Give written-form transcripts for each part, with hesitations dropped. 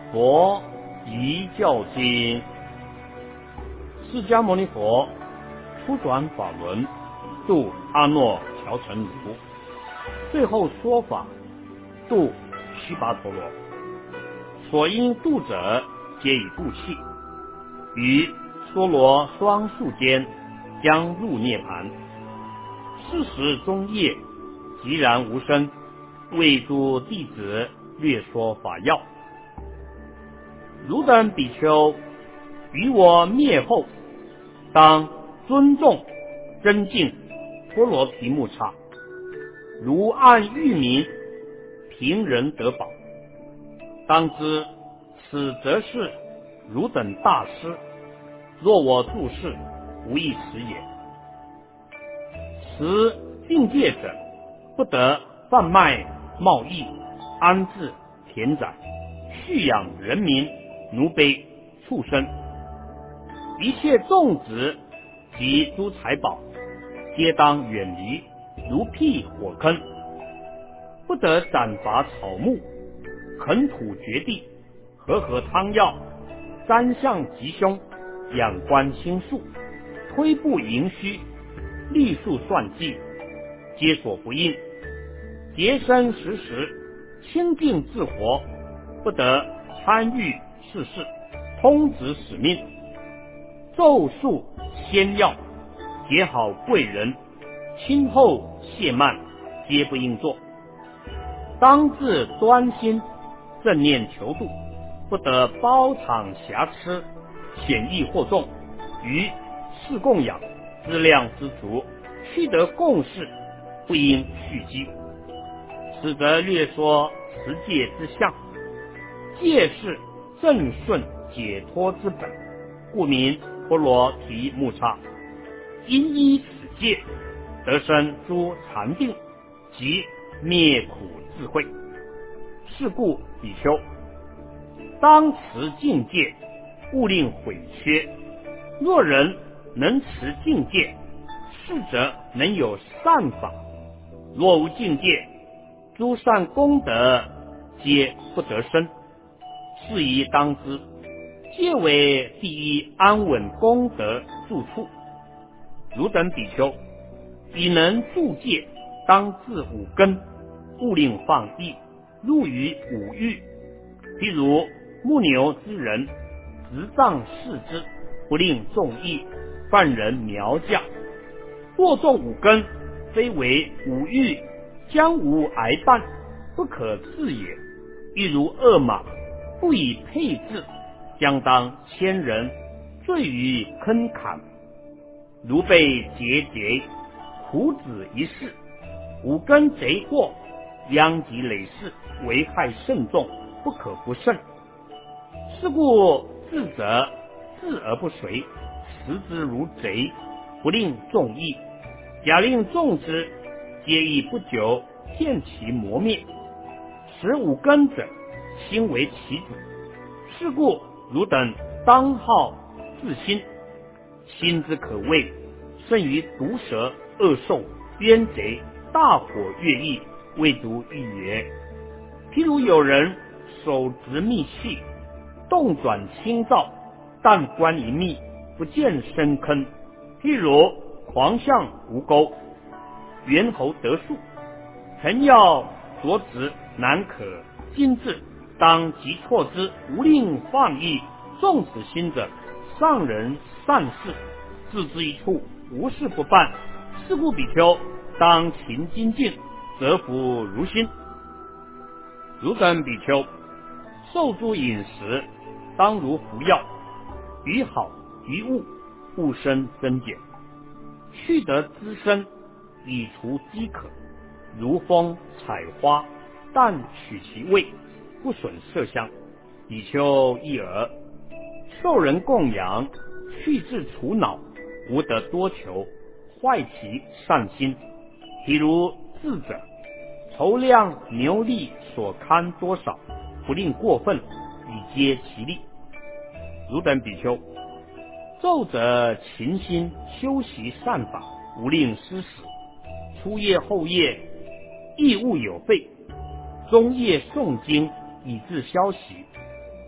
佛遗教经，释迦牟尼佛初转法轮，度阿耨乔成儒，最后说法度须跋陀罗。所因度者，皆以度气，于娑罗双树间，将入涅盘。是时中夜，寂然无声，为诸弟子略说法要。汝等比丘，于我灭后，当尊重尊敬波罗提木叉，如按喻名，平人得宝。当知此则是汝等大师，若我注释，无一实也。持境界者，不得贩卖贸易，安置田宅，蓄养人民、奴婢、畜生，一切种植及诸财宝，皆当远离，如辟火坑。不得斩伐草木，垦土掘地，和汤药，占相吉凶，仰观星宿，推步迎虚，历数算计，皆所不应。洁身时时，清净自活，不得参与世事，通执使命。咒术仙药，结好贵人，亲厚谢慢，皆不应做。当自端心，正念求度，不得包藏瑕疵，显益惑众，于事供养，资量之足，须得共事，不应蓄积。此则略说持戒之相，戒是正顺解脱之本，故名波罗提木叉。因依此戒，得生诸禅定及灭苦智慧。是故比丘，当持境界，勿令毁缺。若人能持境界，是则能有善法；若无境界，诸善功德皆不得生。是宜当知，戒为第一安稳功德住处。汝等比丘，已能住戒，当自五根，勿令放逸，入于五欲。譬如牧牛之人，执杖视之，不令众意，犯人苗将。若纵五根，非为五欲，将无挨绊，不可治也。亦如恶马，不以配置，将当千人坠于坑坎。如被劫贼，苦子一世，五根贼祸，殃及累世，危害甚重，不可不慎。是故智者智而不随，持之如贼，不令众议。假令众之，皆亦不久见其磨灭。持五根者，心为其主。是故汝等当好自心，心之可畏，胜于毒蛇、恶兽、冤贼、大火、乐意，未足一也。譬如有人手执密器，动转清照，但观一密，不见深坑。譬如狂象无钩，猿猴得树，诚要着执，难可精致，当即错之，无令放逸。纵此心者，上人善事，置之一处，无事不办。是故比丘当勤精进，则福如新。汝等比丘，受诸饮食，当如服药，于好于恶，勿生增减，去得滋生，以除饥渴。如风采花，但取其味，不损麝香。比丘一耳，受人供养，去智除恼，无得多求，坏其善心。譬如智者，筹量牛力所堪多少，不令过分，以接其力。汝等比丘，昼者勤心修习善法，无令失时。初夜后夜，亦勿有废。中夜诵经，以致消息。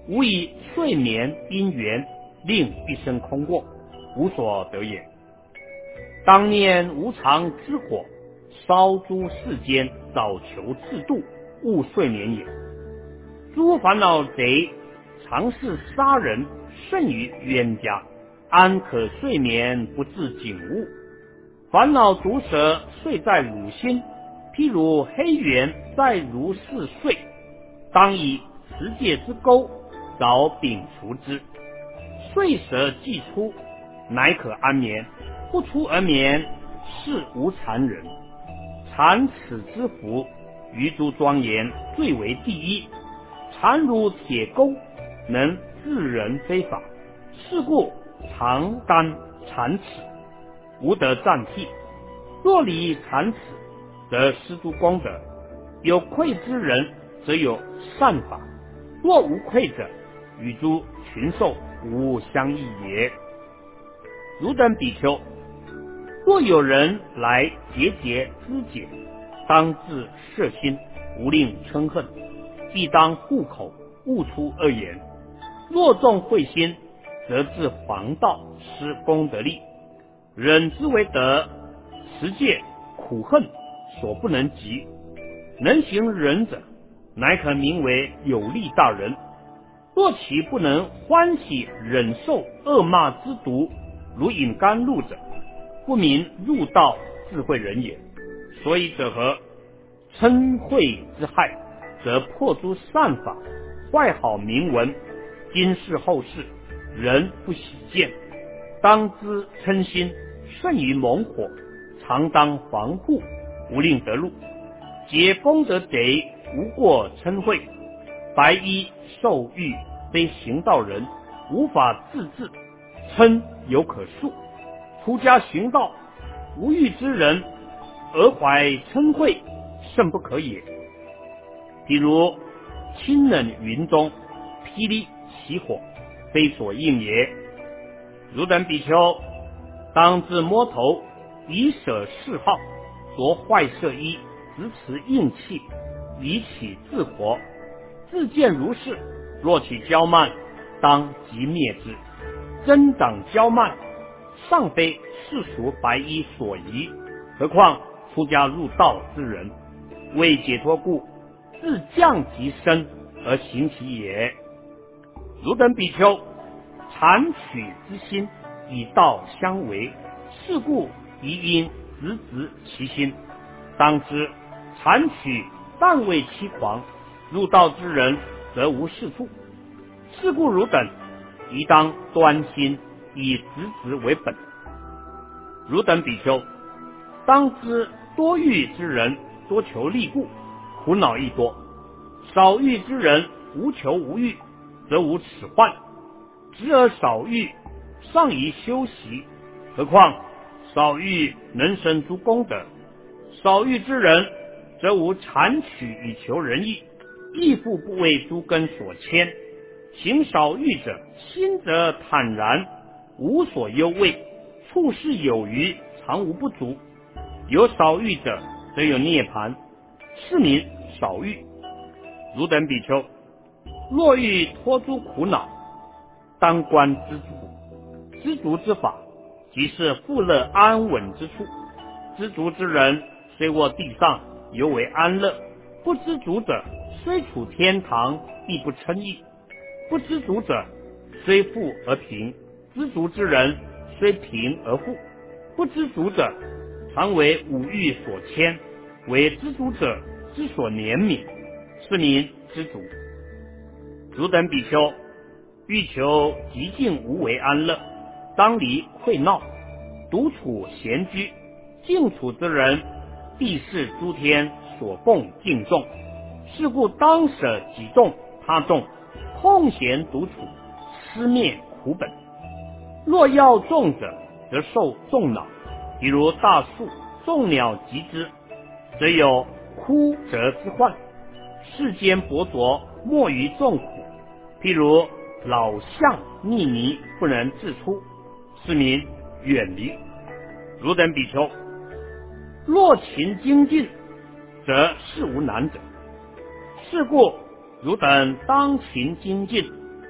无以睡眠因缘，令一生空过，无所得也。当念无常之火，烧诸世间，早求自度，勿睡眠也。诸烦恼贼常是杀人，甚于冤家，安可睡眠不自警悟？烦恼毒蛇睡在汝心，譬如黑猿在如是睡，当以持戒之钩，早摒除之。睡蛇既出，乃可安眠；不出而眠，是无残忍。残此之福，于诸庄严最为第一。残如铁钩，能治人非法，是故常当残此，无得暂替。若离残此，则失诸功德。有愧之人，则有善法；若无愧者，与诸群兽无相异也。汝等比丘，若有人来节节肢解，当自摄心，无令嗔恨，亦当护口，勿出恶言。若众慧心，则自防道，失功德力。忍之为德，持戒苦恨所不能及。能行忍者，乃可名为有力大人。若其不能欢喜忍受恶骂之毒，如饮甘露者，不名入道智慧人也。所以者何？嗔恚之害，则破诸善法，坏好名闻，今世后世人不喜见。当知嗔心甚于猛火，常当防护，无令得入。劫功德贼无过嗔恚，白衣受欲非行道人，无法自制，嗔有可恕。出家行道无欲之人，而怀嗔恚，甚不可也。譬如清冷云中，霹雳起火，非所应也。汝等比丘，当自摸头，以舍嗜好，着坏色衣，执持硬气，以起自活。自见如是，若起骄慢，当即灭之。增长骄慢，尚非世俗白衣所宜，何况出家入道之人，为解脱故，自降其身而行其也。汝等比丘，残取之心，以道相违，是故宜应直直其心。当知残取但为欺狂，入道之人则无是处。是故汝等宜当端心，以直直为本。汝等比丘，当知多欲之人多求利故，苦恼亦多；少欲之人无求无欲，则无此患。直而少欲，尚宜修习，何况少欲能生诸功德。少欲之人，则无残取以求仁义，亦复不为诸根所牵。行少欲者，心则坦然，无所忧畏，处事有余，常无不足。有少欲者，则有涅槃，是名少欲。汝等比丘，若欲脱诸苦恼，当观知足。知足之法，即是富乐安稳之处。知足之人，虽卧地上，犹为安乐；不知足者，虽处天堂，亦不称意。不知足者，虽富而贫；知足之人，虽贫而富。不知足者，常为五欲所牵，为知足者之所怜悯，是名知足。汝等比丘，欲求极静无为安乐，当离秽闹，独处闲居。静处之人，必是诸天所供敬重。是故当舍己众他众，空闲独处，思灭苦本。若要众者，则受众恼。比如大树，众鸟集之，则有枯折之患。世间薄浊，莫于众苦。譬如老象溺泥，不能自出，是名远离。汝等比丘，若勤精进，则事无难者。是故汝等当勤精进，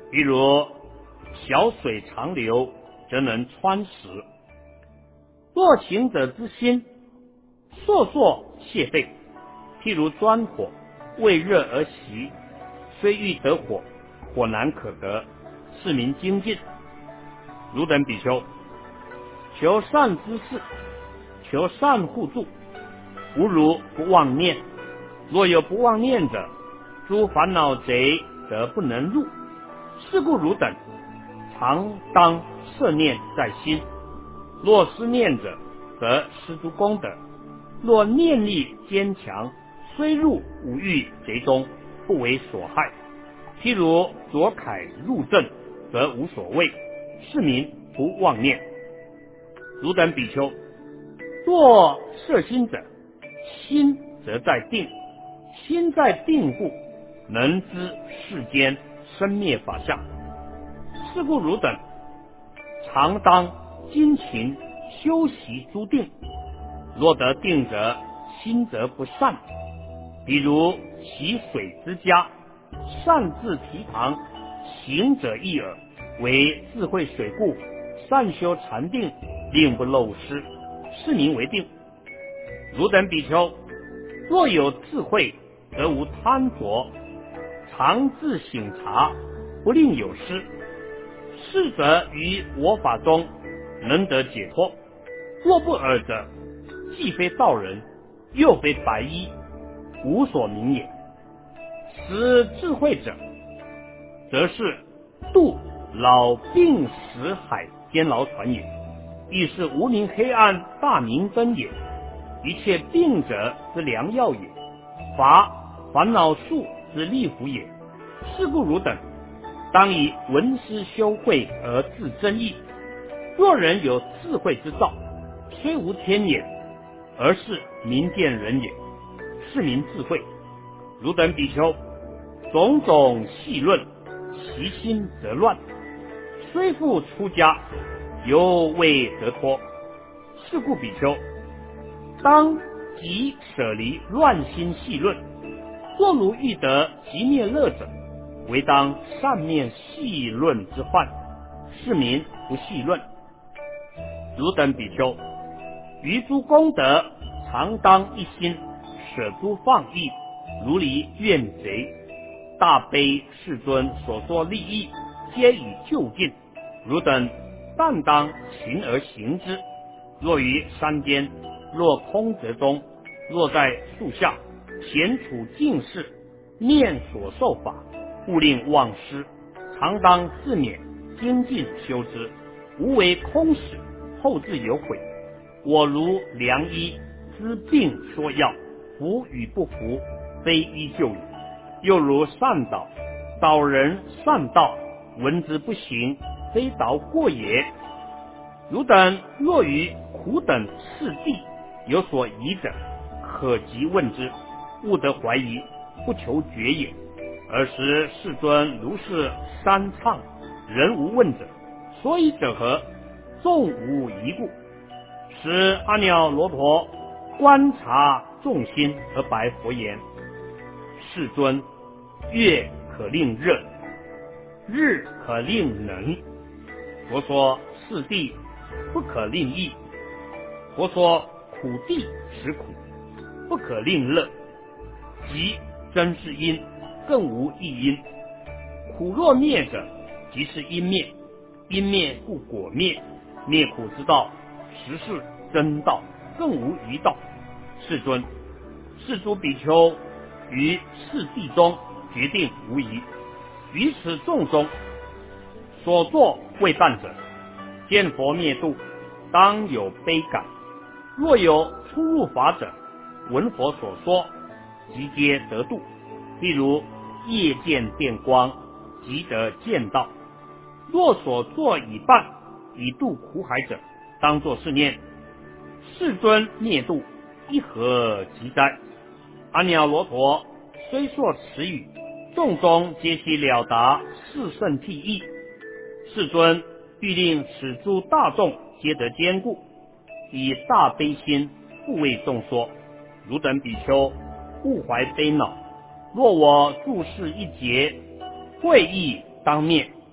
比如小水长流，则能穿石。若行者之心，烁烁泄沸，譬如钻火，为热而熄，虽欲得火，火难可得，是名精进。汝等比丘，求善之事，求善互助，无如不妄念。若有不妄念者，诸烦恼贼则不能入。是故汝等常当摄念在心。若失念者，则失诸功德。若念力坚强，虽入五欲贼中，不为所害。譬如左铠入阵，则无所谓，是名不妄念。汝等比丘，若摄心者，心则在定，心在定故，能知世间生灭法相。是故汝等常当精勤修习诸定。若得定者，心则不散。比如习水之家，善自提旁，行者一耳，为智慧水故，善修禅定，令不漏失，是名为定。汝等比丘，若有智慧，则无贪着，常自省察，不令有失。是则于我法中能得解脱。若不尔者，既非道人，又非白衣，无所明也。使智慧者，则是度老病死海监牢船也，亦是无明黑暗大明灯也，一切病者之良药也，乏烦恼数之利福也。是故汝等当以闻思修慧而自增益。若人有智慧之道，虽无天眼，而是明见人也，是名智慧。汝等比丘，种种细论，其心则乱，虽复出家，犹未得脱。是故比丘当即舍离乱心细论。若如欲得极灭乐者，唯当善念细论之患，是名不细论。汝等比丘，于诸功德常当一心，舍诸放逸，如离怨贼。大悲世尊所说利益，皆以就近。汝等但当勤而行之。若于山间，若空泽中，若在树下，闲处静事，念所受法，勿令忘失，常当自勉，精进修之，无为空使，后自有悔。我如良医，知病说药，服与不服，非医救也。又如善导，导人善道，闻之不行，非导过也。汝等若于苦等次第有所疑者，可即问之，勿得怀疑，不求决也。尔时世尊如是三唱，人无问者，所以者何？众无疑故。使阿耨罗陀观察众心而白佛言：世尊，月可令热，日可令冷。佛说是地不可令易。佛说苦地使苦，不可令乐。即真是因，更无异因。苦若灭者，即是因灭。因灭故果灭。灭苦之道，实是真道，更无余道。世尊，是诸比丘于是地中决定无疑。于此众中，所作未办者，见佛灭度，当有悲感。若有出入法者，闻佛所说，即皆得度。譬如夜见电光，即得见道。若所作已办，以度苦海者，当作是念：世尊灭度，一何极哉？阿耨罗陀虽说此语，众中皆悉了达是圣谛意。世尊欲令此诸大众皆得坚固，以大悲心复为众说。汝等比丘，勿怀悲恼。若我注释一节，会意当灭，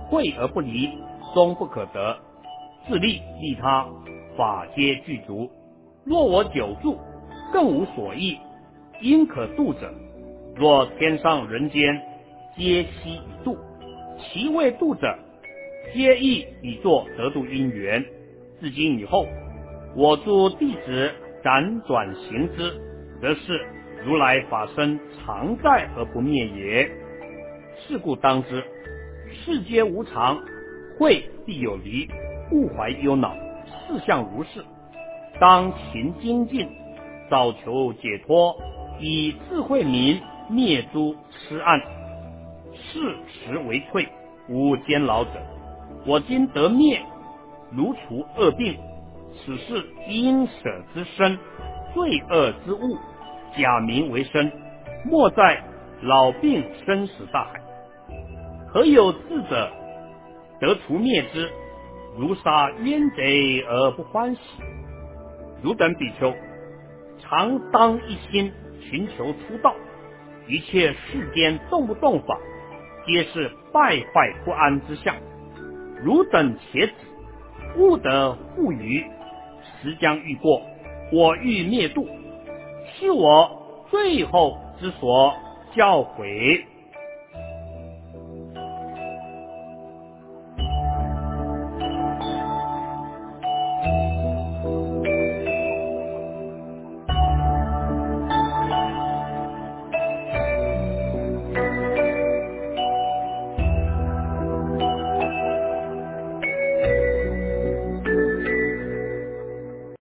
惠而不离，终不可得。自利利他，法皆具足。若我久住，更无所益，因可度者，若天上人间，皆悉以度。其未度者，皆亦以作得度因缘。自今以后，我诸弟子辗转行之，则是如来法身常在而不灭也。是故当知，世皆无常，慧必有离，勿怀忧恼，事相如是。当勤精进，早求解脱，以智慧明灭诸痴暗，事实为退，无监牢者。我今得灭，如除恶病，此是因舍之身，罪恶之物，假名为身，莫在老病生死大海。何有智者得除灭之？如杀冤贼而不欢喜。汝等比丘，常当一心寻求出道，一切世间动不动法，皆是败坏不安之相。汝等且止，勿得复于，时将欲过，我欲灭度，是我最后之所教诲。